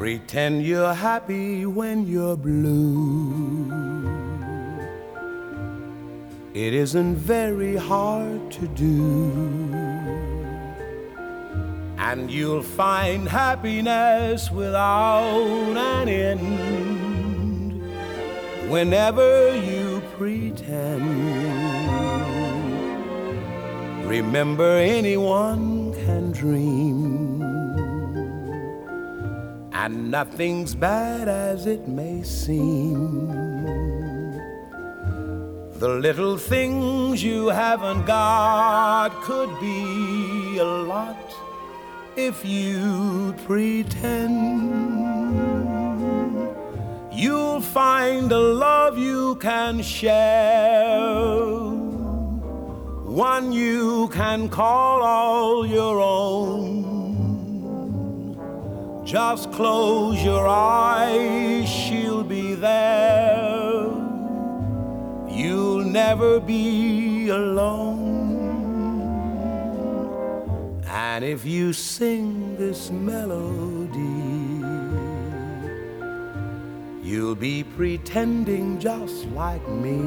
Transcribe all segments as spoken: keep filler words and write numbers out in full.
Pretend you're happy when you're blue. It isn't very hard to do, and you'll find happiness without an end whenever you pretend. Remember, anyone can dream, and nothing's bad as it may seem. The little things you haven't got could be a lot if you pretend. You'll find a love you can share, one you can call all your own. Just close your eyes, she'll be there. You'll never be alone. And if you sing this melody, you'll be pretending just like me.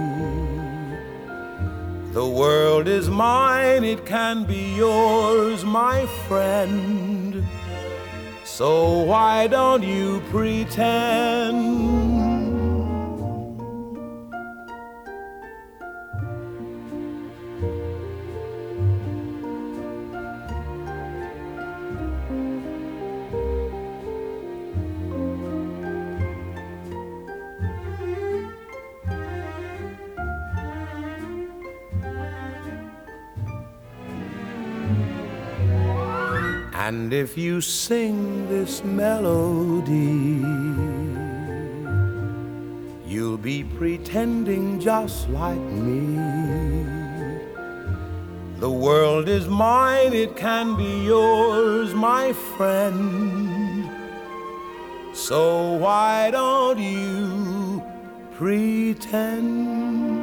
The world is mine, it can be yours, my friend. So why don't you pretend? And if you sing this melody, you'll be pretending just like me. The world is mine, it can be yours, my friend. So why don't you pretend?